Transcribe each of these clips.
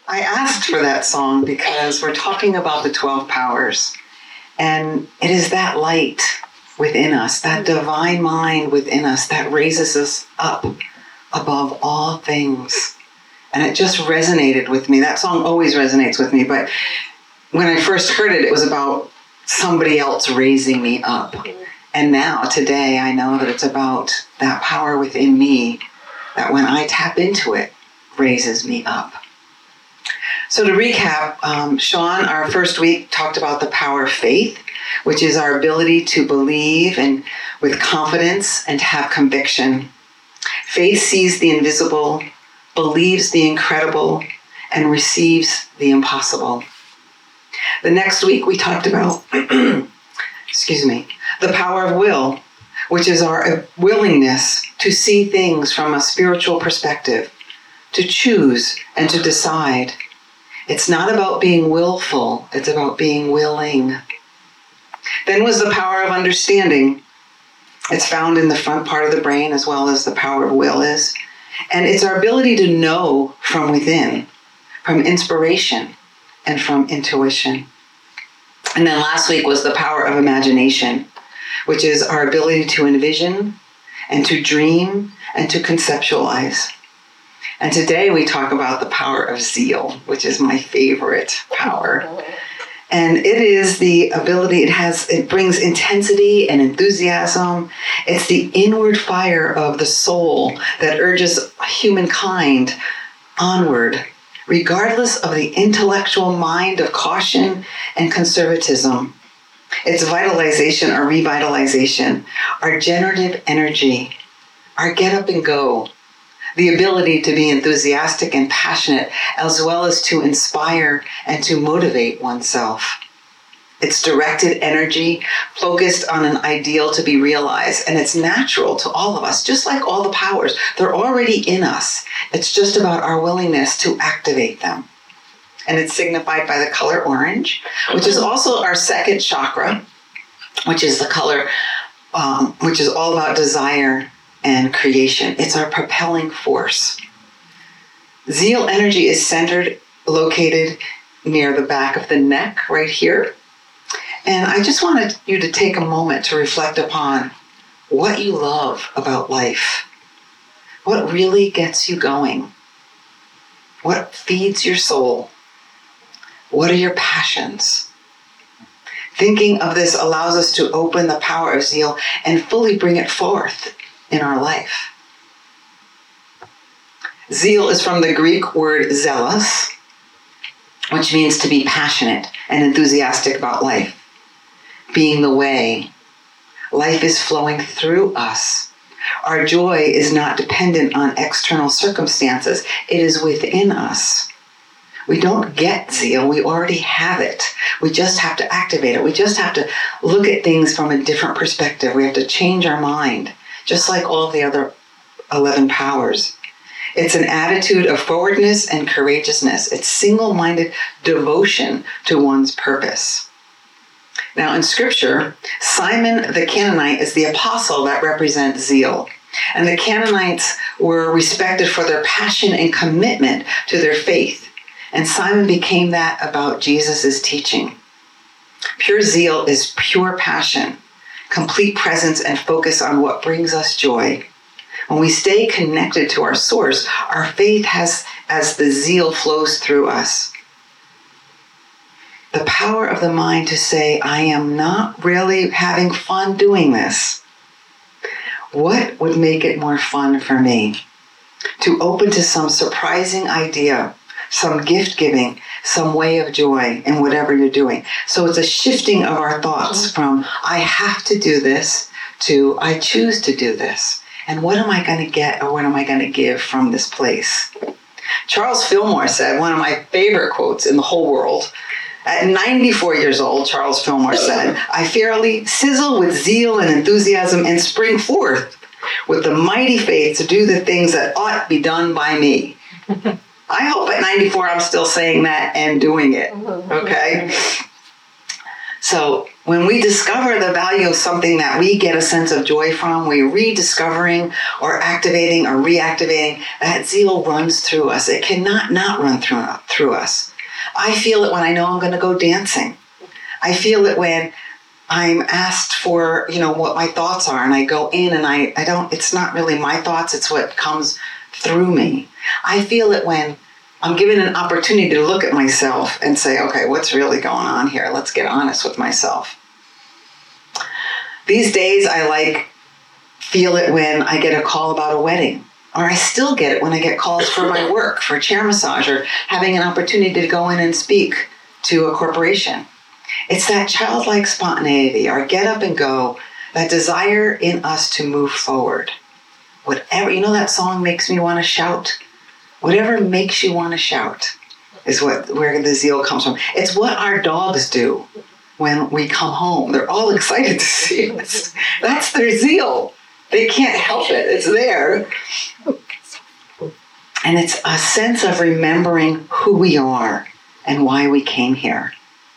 I asked for that song because we're talking about the 12 powers. And it is that light within us, that divine mind within us that raises us up above all things. And it just resonated with me. That song always resonates with me. But when I first heard it, it was about somebody else raising me up. And now, today, I know that it's about that power within me that when I tap into it, raises me up. So to recap, Sean, our first week, talked about the power of faith, which is our ability to believe and with confidence and to have conviction. Faith sees the invisible, believes the incredible, and receives the impossible. The next week, we talked about, the power of will, which is our willingness to see things from a spiritual perspective, to choose and to decide. It's not about being willful, it's about being willing. Then was the power of understanding. It's found in the front part of the brain as well as the power of will is. And it's our ability to know from within, from inspiration and from intuition. And then last week was the power of imagination, which is our ability to envision and to dream and to conceptualize. And today we talk about the power of zeal, which is my favorite power. And it is the ability, it brings intensity and enthusiasm. It's the inward fire of the soul that urges humankind onward, regardless of the intellectual mind of caution and conservatism. It's vitalization or revitalization, our generative energy, our get up and go, the ability to be enthusiastic and passionate, as well as to inspire and to motivate oneself. It's directed energy focused on an ideal to be realized, and it's natural to all of us, just like all the powers. They're already in us. It's just about our willingness to activate them. And it's signified by the color orange, which is also our second chakra, which is the color, which is all about desire and creation. It's our propelling force. Zeal energy is located near the back of the neck, right here. And I just wanted you to take a moment to reflect upon what you love about life. What really gets you going? What feeds your soul? What are your passions? Thinking of this allows us to open the power of zeal and fully bring it forth in our life. Zeal is from the Greek word zealous, which means to be passionate and enthusiastic about life. Being the way. Life is flowing through us. Our joy is not dependent on external circumstances. It is within us. We don't get zeal. We already have it. We just have to activate it. We just have to look at things from a different perspective. We have to change our mind, just like all the other 11 powers. It's an attitude of forwardness and courageousness. It's single-minded devotion to one's purpose. Now in Scripture, Simon the Canaanite is the apostle that represents zeal. And the Canaanites were respected for their passion and commitment to their faith. And Simon became that about Jesus' teaching. Pure zeal is pure passion, complete presence and focus on what brings us joy. When we stay connected to our source, our faith as the zeal flows through us. The power of the mind to say, I am not really having fun doing this. What would make it more fun for me? To open to some surprising idea, some gift giving, some way of joy in whatever you're doing. So it's a shifting of our thoughts from I have to do this to I choose to do this. And what am I going to get or what am I going to give from this place? Charles Fillmore said, one of my favorite quotes in the whole world, at 94 years old, Charles Fillmore said, I fairly sizzle with zeal and enthusiasm and spring forth with the mighty faith to do the things that ought to be done by me. I hope at 94 I'm still saying that and doing it, okay? So when we discover the value of something that we get a sense of joy from, we're rediscovering or activating or reactivating, that zeal runs through us. It cannot not run through us. I feel it when I know I'm going to go dancing. I feel it when I'm asked for, what my thoughts are, and I go in and I don't, it's not really my thoughts, it's what comes through me. I feel it when I'm given an opportunity to look at myself and say, okay, what's really going on here? Let's get honest with myself. These days, I feel it when I get a call about a wedding, or I still get it when I get calls for my work, for chair massage, or having an opportunity to go in and speak to a corporation. It's that childlike spontaneity, our get up and go, that desire in us to move forward. Whatever, that song makes me want to shout. Whatever makes you want to shout is where the zeal comes from. It's what our dogs do when we come home. They're all excited to see us. That's their zeal. They can't help it. It's there. And it's a sense of remembering who we are and why we came here.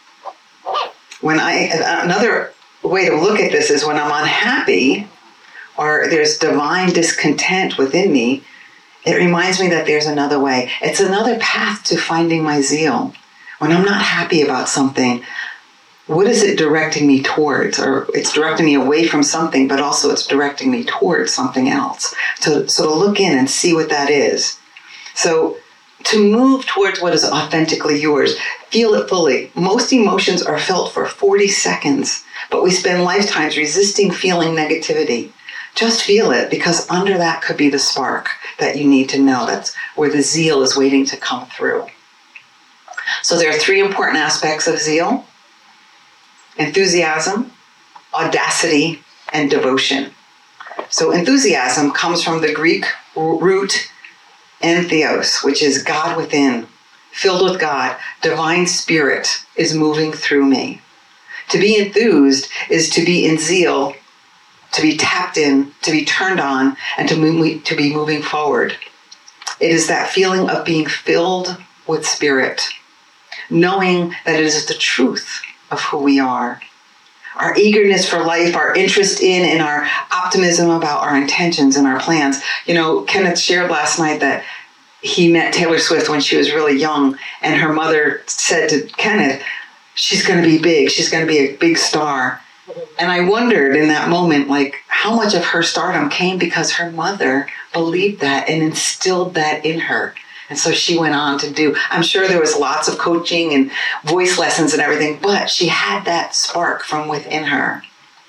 Another way to look at this is when I'm unhappy or there's divine discontent within me, it reminds me that there's another way. It's another path to finding my zeal. When I'm not happy about something, what is it directing me towards? Or it's directing me away from something, but also it's directing me towards something else. So to look in and see what that is. So to move towards what is authentically yours, feel it fully. Most emotions are felt for 40 seconds, but we spend lifetimes resisting feeling negativity. Just feel it, because under that could be the spark that you need to know. That's where the zeal is waiting to come through. So there are 3 important aspects of zeal: enthusiasm, audacity, and devotion. So enthusiasm comes from the Greek root entheos, which is God within, filled with God. Divine spirit is moving through me. To be enthused is to be in zeal, to be tapped in, to be turned on, and to be moving forward. It is that feeling of being filled with spirit, knowing that it is the truth of who we are. Our eagerness for life, our interest in and our optimism about our intentions and our plans. Kenneth shared last night that he met Taylor Swift when she was really young, and her mother said to Kenneth, she's going to be big. She's going to be a big star. And I wondered in that moment, how much of her stardom came because her mother believed that and instilled that in her. And so she went on to do, I'm sure there was lots of coaching and voice lessons and everything, but she had that spark from within her.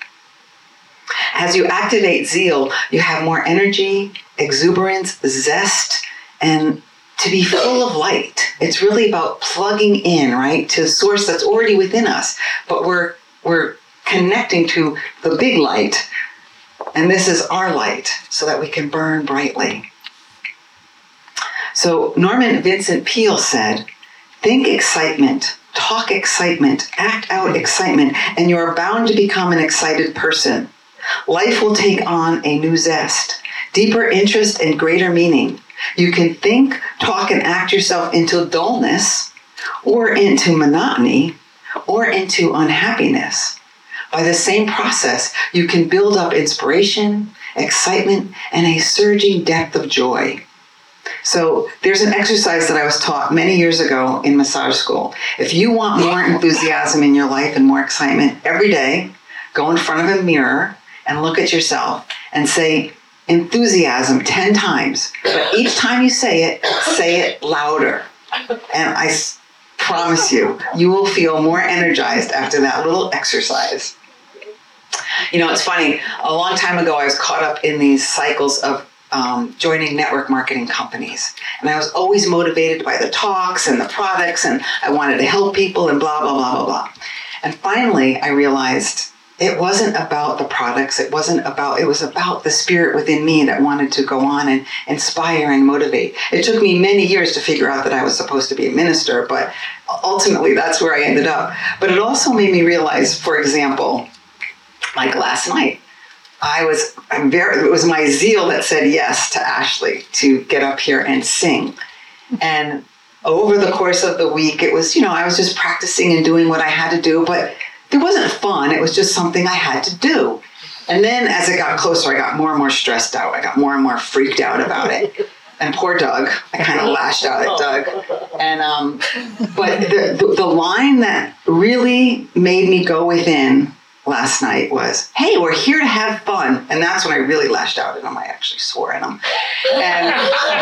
As you activate zeal, you have more energy, exuberance, zest, and to be full of light. It's really about plugging in, right, to a source that's already within us, but we're connecting to the big light, and this is our light, so that we can burn brightly. So Norman Vincent Peale said, think excitement, talk excitement, act out excitement, and you are bound to become an excited person. Life will take on a new zest, deeper interest, and greater meaning. You can think, talk, and act yourself into dullness, or into monotony, or into unhappiness. By the same process, you can build up inspiration, excitement, and a surging depth of joy. So there's an exercise that I was taught many years ago in massage school. If you want more enthusiasm in your life and more excitement, every day, go in front of a mirror and look at yourself and say enthusiasm 10 times. But each time you say it louder. And I promise you, you will feel more energized after that little exercise. It's funny. A long time ago, I was caught up in these cycles of joining network marketing companies. And I was always motivated by the talks and the products, and I wanted to help people and blah, blah, blah, blah, blah. And finally, I realized it wasn't about the products. It was about the spirit within me that wanted to go on and inspire and motivate. It took me many years to figure out that I was supposed to be a minister, but ultimately that's where I ended up. But it also made me realize, for example, like last night, it was my zeal that said yes to Ashley to get up here and sing. And over the course of the week, it was, I was just practicing and doing what I had to do, but it wasn't fun. It was just something I had to do. And then as it got closer, I got more and more stressed out. I got more and more freaked out about it. And poor Doug, I kind of lashed out at Doug. And but the line that really made me go within last night was, hey, we're here to have fun. And that's when I really lashed out at him. I actually swore at him. And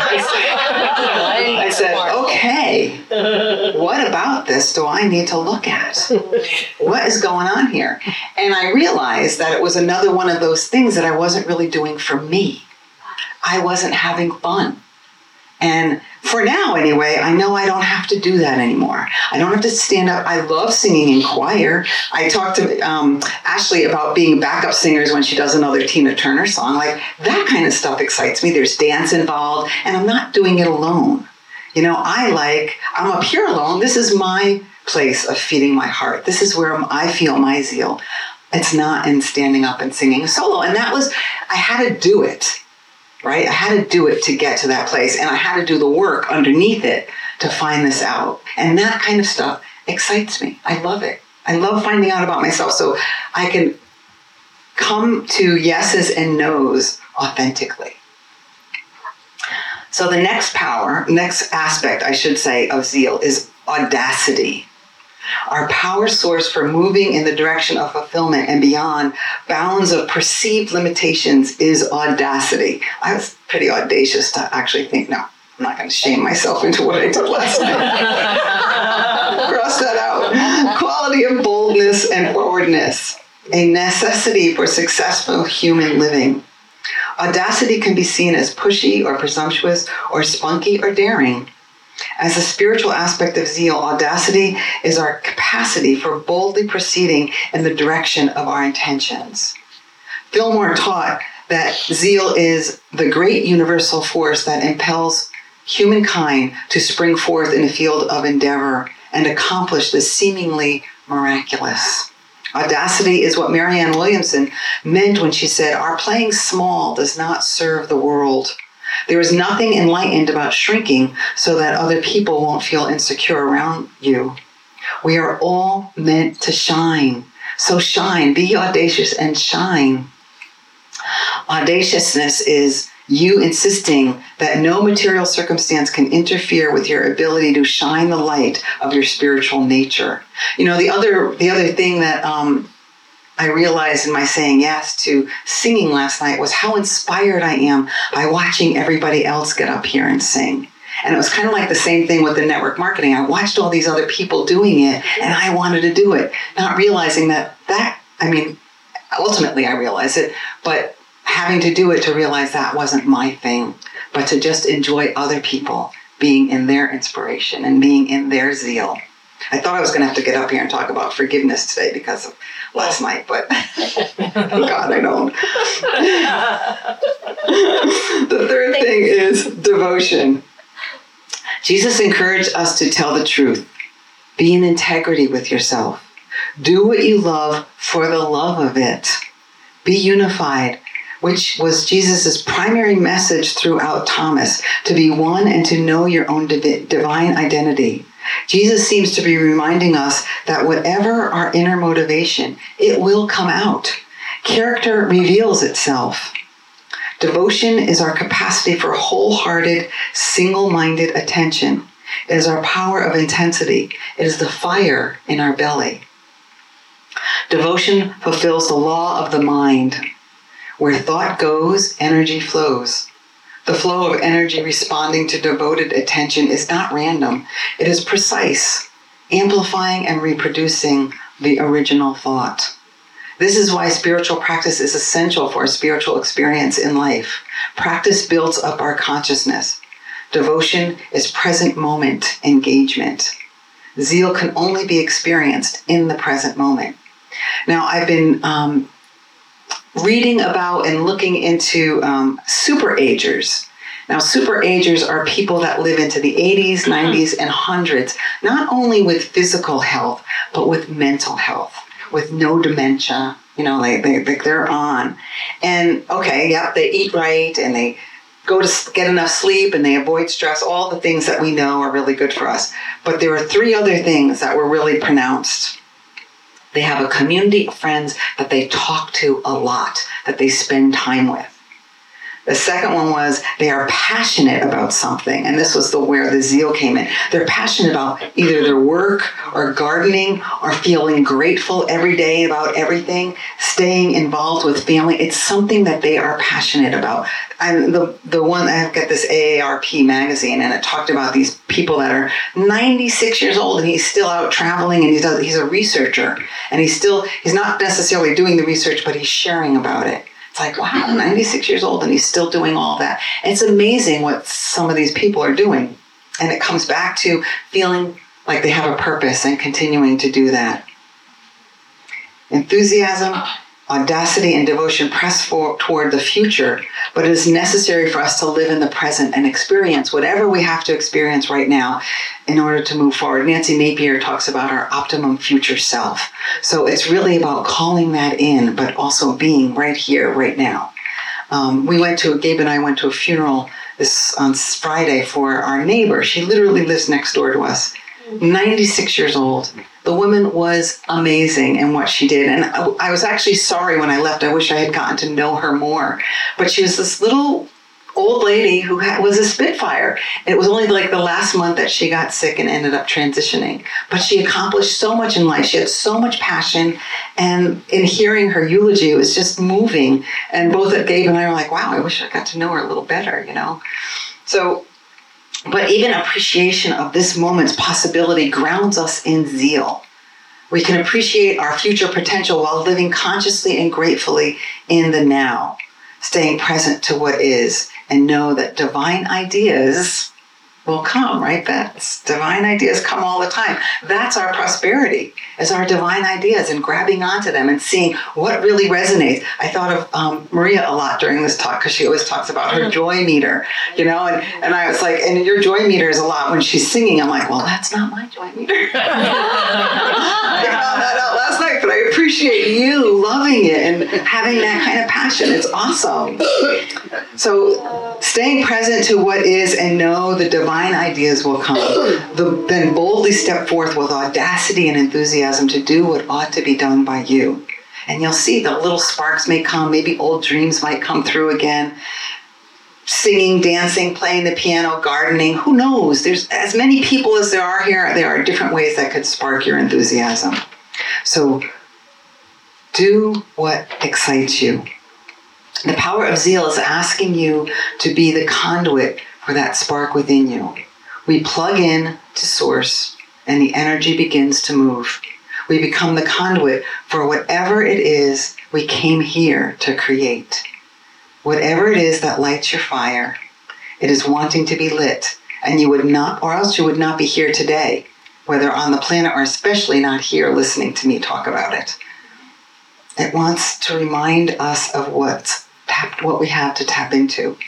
I said, okay, what about this do I need to look at? What is going on here? And I realized that it was another one of those things that I wasn't really doing for me. I wasn't having fun. And for now, anyway, I know I don't have to do that anymore. I don't have to stand up. I love singing in choir. I talked to Ashley about being backup singers when she does another Tina Turner song. Like, that kind of stuff excites me. There's dance involved, and I'm not doing it alone. You know, I'm up here alone. This is my place of feeding my heart. This is where I feel my zeal. It's not in standing up and singing a solo. And I had to do it. Right? I had to do it to get to that place, and I had to do the work underneath it to find this out. And that kind of stuff excites me. I love it. I love finding out about myself so I can come to yeses and nos authentically. So the next aspect, I should say, of zeal is audacity. Our power source for moving in the direction of fulfillment and beyond bounds of perceived limitations is audacity. I was pretty audacious to actually think, no, I'm not going to shame myself into what I did last night. Cross that out. Quality of boldness and forwardness, a necessity for successful human living. Audacity can be seen as pushy or presumptuous or spunky or daring. As a spiritual aspect of zeal, audacity is our capacity for boldly proceeding in the direction of our intentions. Fillmore taught that zeal is the great universal force that impels humankind to spring forth in a field of endeavor and accomplish the seemingly miraculous. Audacity is what Marianne Williamson meant when she said, "Our playing small does not serve the world. There is nothing enlightened about shrinking so that other people won't feel insecure around you. We are all meant to shine. So shine, be audacious and shine." Audaciousness is you insisting that no material circumstance can interfere with your ability to shine the light of your spiritual nature. You know, the other thing that I realized in my saying yes to singing last night was how inspired I am by watching everybody else get up here and sing. And it was kind of like the same thing with the network marketing. I watched all these other people doing it, and I wanted to do it, not realizing ultimately I realized it, but having to do it to realize that wasn't my thing, but to just enjoy other people being in their inspiration and being in their zeal. I thought I was going to have to get up here and talk about forgiveness today because of last night, but God, I don't. The third thing is devotion. Jesus encouraged us to tell the truth. Be in integrity with yourself. Do what you love for the love of it. Be unified, which was Jesus' primary message throughout Thomas, to be one and to know your own divine identity. Jesus seems to be reminding us that whatever our inner motivation, it will come out. Character reveals itself. Devotion is our capacity for wholehearted, single-minded attention. It is our power of intensity. It is the fire in our belly. Devotion fulfills the law of the mind. Where thought goes, energy flows. The flow of energy responding to devoted attention is not random. It is precise, amplifying and reproducing the original thought. This is why spiritual practice is essential for a spiritual experience in life. Practice builds up our consciousness. Devotion is present moment engagement. Zeal can only be experienced in the present moment. Now, I've been reading about and looking into super-agers. Now, super-agers are people that live into the 80s, 90s, and 100s, not only with physical health, but with mental health, with no dementia. You know, they're on. And, they eat right, and they go to get enough sleep, and they avoid stress, all the things that we know are really good for us. But there are 3 other things that were really pronounced. They have a community of friends that they talk to a lot, that they spend time with. The second one was they are passionate about something. And this was where the zeal came in. They're passionate about either their work or gardening or feeling grateful every day about everything, staying involved with family. It's something that they are passionate about. And the one, I've got this AARP magazine, and it talked about these people that are 96 years old and he's still out traveling, and he's a researcher, and he's not necessarily doing the research, but he's sharing about it. It's like, wow, 96 years old and he's still doing all that. And it's amazing what some of these people are doing. And it comes back to feeling like they have a purpose and continuing to do that. Enthusiasm, audacity, and devotion press toward the future, but it is necessary for us to live in the present and experience whatever we have to experience right now in order to move forward. Nancy Napier talks about our optimum future self. So it's really about calling that in, but also being right here, right now. Gabe and I went to a funeral on Friday for our neighbor. She literally lives next door to us, 96 years old. The woman was amazing in what she did. And I was actually sorry when I left. I wish I had gotten to know her more. But she was this little old lady who was a Spitfire. And it was only like the last month that she got sick and ended up transitioning. But she accomplished so much in life. She had so much passion. And in hearing her eulogy, it was just moving. And both Gabe and I were like, wow, I wish I got to know her a little better, But even appreciation of this moment's possibility grounds us in zeal. We can appreciate our future potential while living consciously and gratefully in the now, staying present to what is, and know that divine ideas will come, right, Beth? Divine ideas come all the time. That's our prosperity, is our divine ideas and grabbing onto them and seeing what really resonates. I thought of Maria a lot during this talk because she always talks about her joy meter, and I was like, and your joy meter is a lot when she's singing. I'm like, well, that's not my joy meter. I found that out last night, but I appreciate you loving it and having that kind of passion. It's awesome. So staying present to what is and know the divine ideas will come. Then boldly step forth with audacity and enthusiasm to do what ought to be done by you. And you'll see the little sparks may come. Maybe old dreams might come through again. Singing, dancing, playing the piano, gardening. Who knows? There's as many people as there are here. There are different ways that could spark your enthusiasm. So do what excites you. The power of zeal is asking you to be the conduit for that spark within you. We plug in to source and the energy begins to move. We become the conduit for whatever it is we came here to create. Whatever it is that lights your fire, it is wanting to be lit, and you would not, or else you would not be here today, whether on the planet or especially not here listening to me talk about it. It wants to remind us of what we have to tap into.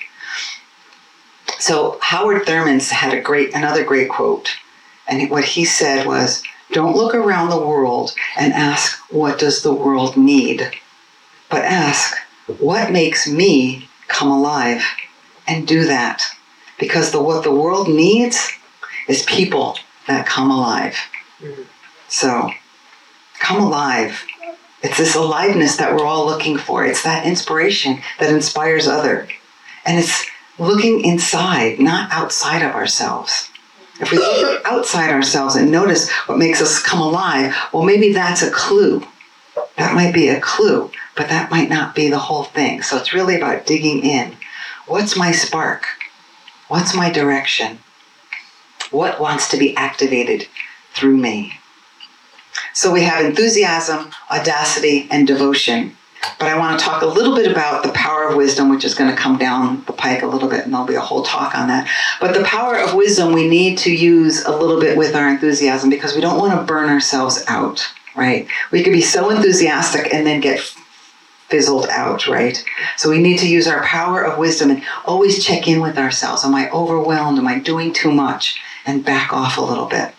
So Howard Thurman had another great quote, and what he said was, "Don't look around the world and ask, what does the world need? But ask, what makes me come alive?" And do that. Because what the world needs is people that come alive. Mm-hmm. So come alive. It's this aliveness that we're all looking for. It's that inspiration that inspires others. And it's looking inside, not outside of ourselves. If we look outside ourselves and notice what makes us come alive, well, maybe that's a clue. That might be a clue, but that might not be the whole thing. So it's really about digging in. What's my spark? What's my direction? What wants to be activated through me? So we have enthusiasm, audacity, and devotion. But I want to talk a little bit about the power of wisdom, which is going to come down the pike a little bit, and there'll be a whole talk on that. But the power of wisdom we need to use a little bit with our enthusiasm because we don't want to burn ourselves out, right? We could be so enthusiastic and then get fizzled out, right? So we need to use our power of wisdom and always check in with ourselves. Am I overwhelmed? Am I doing too much? And back off a little bit.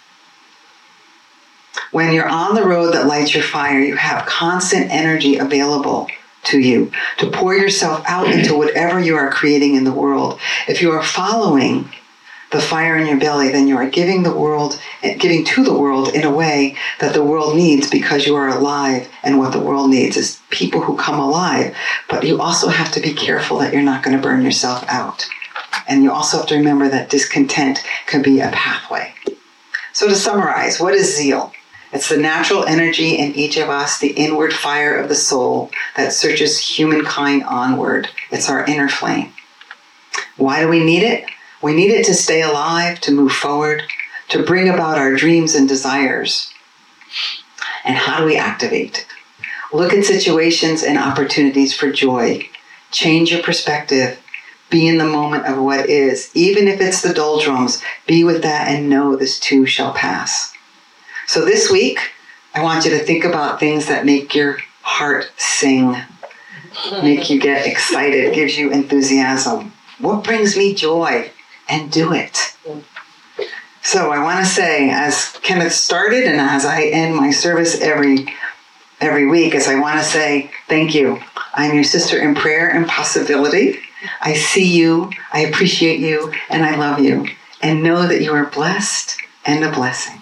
When you're on the road that lights your fire, you have constant energy available to you to pour yourself out into whatever you are creating in the world. If you are following the fire in your belly, then you are giving to the world in a way that the world needs, because you are alive, and what the world needs is people who come alive. But you also have to be careful that you're not going to burn yourself out. And you also have to remember that discontent can be a pathway. So to summarize, what is zeal? It's the natural energy in each of us, the inward fire of the soul that searches humankind onward. It's our inner flame. Why do we need it? We need it to stay alive, to move forward, to bring about our dreams and desires. And how do we activate it? Look at situations and opportunities for joy. Change your perspective. Be in the moment of what is. Even if it's the doldrums, be with that and know this too shall pass. So this week, I want you to think about things that make your heart sing, make you get excited, gives you enthusiasm. What brings me joy? And do it. So I want to say, as Kenneth started and as I end my service every week, I want to say thank you. I'm your sister in prayer and possibility. I see you, I appreciate you, and I love you. And know that you are blessed and a blessing.